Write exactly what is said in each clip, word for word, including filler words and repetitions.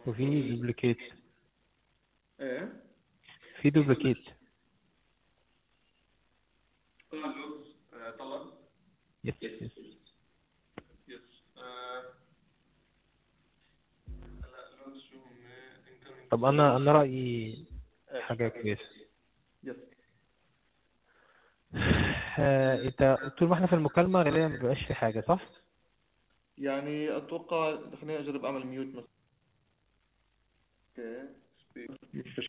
وفي دوبليكيت. ايه في دوبليكيت. طلع اللوجز. آه، طلع. يس يس. يس. آه، لا اللوجز شو هم incoming طب call. انا انا رايي حاجه كويسه. يس. آه، انت طول ما احنا في المكالمه غالبا ما بيبقاش في حاجه، صح؟ يعني اتوقع خليني اجرب اعمل ميوت مثلا. اوكي سبيك.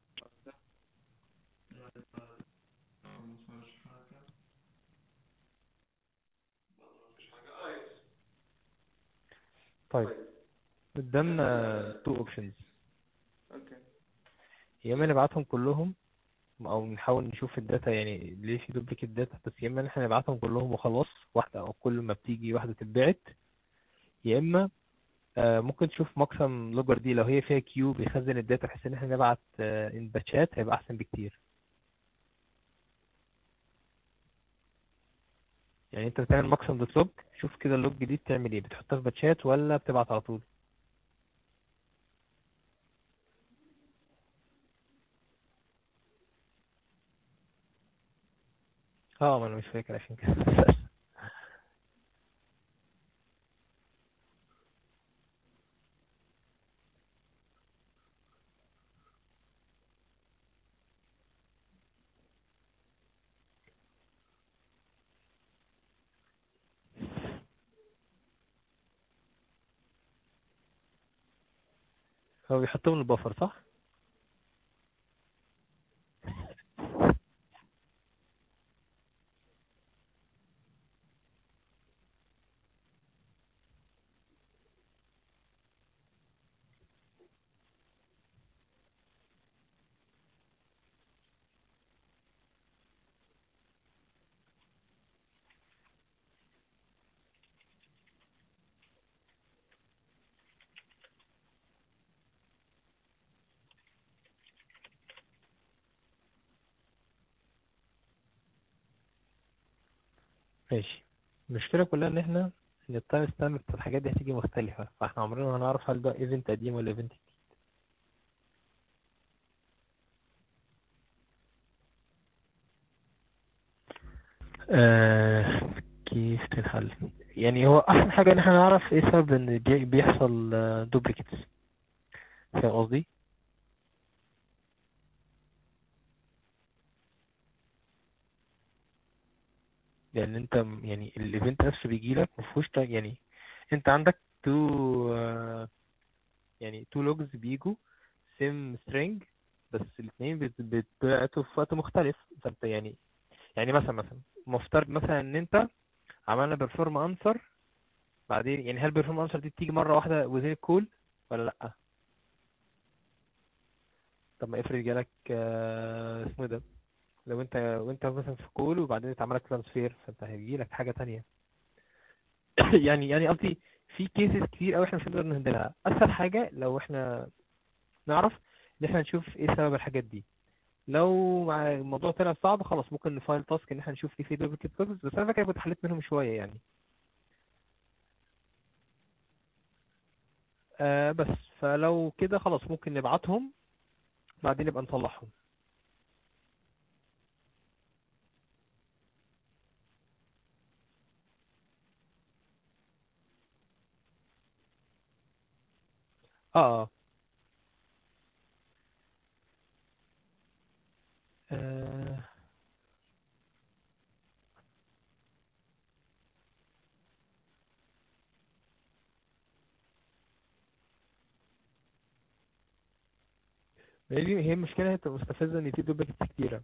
طيب، قدامنا تو اوبشنز. اوكي. يا اما نبعتهم كلهم او نحاول نشوف الداتا، يعني ليه في دوبليكيت داتا، بس يا اما احنا نبعتهم كلهم وخلاص، واحده او كل ما بتيجي واحده تتبعت. يا اما آه، ممكن تشوف مقسم لوجر دي، لو هي فيها كيو بيخزن الداتا بحيث ان احنا نبعت ان باتشات، هيبقى احسن بكتير. يعني انت بتعمل مقسم دوت لوج، شوف كده اللوج دي بتعمل ايه، بتحطها في باتشات ولا بتبعت على طول. اه، ما انا مش فاكر عشان كده. هو بيحطهم البفر، صح؟ ماشي. المشكلة كلها ان احنا ان التايم ستامب بتاع الحاجات دي هتيجي مختلفة، فاحنا عمرنا ما هنعرف هل ده ايفنت قديم ولا ايفنت جديد. آه كيف تنحل؟ يعني هو احسن حاجة ان احنا نعرف ايه سبب ان بي- بيحصل دوبليكيتس. فاهم قصدي؟ لان انت م- يعني الايفنت نفسه بيجيلك مفهوش تا- يعني انت عندك تو يعني تو لوجز بيجوا سيم سترينج، بس الاثنين بيتبعتوا في وقت مختلف. فانت يعني يعني مثلا مثلا مفترض مثلا ان انت عملنا بيرفورم انسر، بعدين يعني هل بيرفورم انسر دي بتيجي مره واحده وزين الكول ولا لا؟ طب ما افرض جالك آه، اسمه إيه ده، لو انت وانت مثلا في كول وبعدين اتعمل لك ترانسفير، فانت هيجي لك حاجه تانية. يعني يعني قصدي في كيسز كتير قوي احنا مش هنقدر نهندلها. اسهل حاجه لو احنا نعرف ان احنا نشوف ايه سبب الحاجات دي. لو مع الموضوع طلع صعب خلاص ممكن نفايل تاسك ان احنا نشوف ايه في دوبليكيت كودز، بس انا فاكر كنت حليت منهم شويه يعني. آه بس فلو كده خلاص ممكن نبعتهم بعدين نبقى نصلحهم. اه اه هي دي هي المشكله، هي بتبقى مستفزه ان في دوبليكيتس كتيره.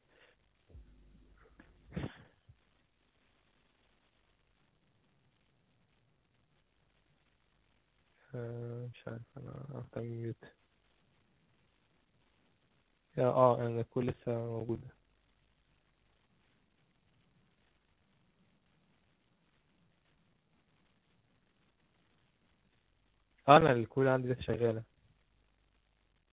آه مش عارف، انا هختار ميوت. اه اه انا الكل لسه موجوده. اه انا الكل عندي لسه شغاله.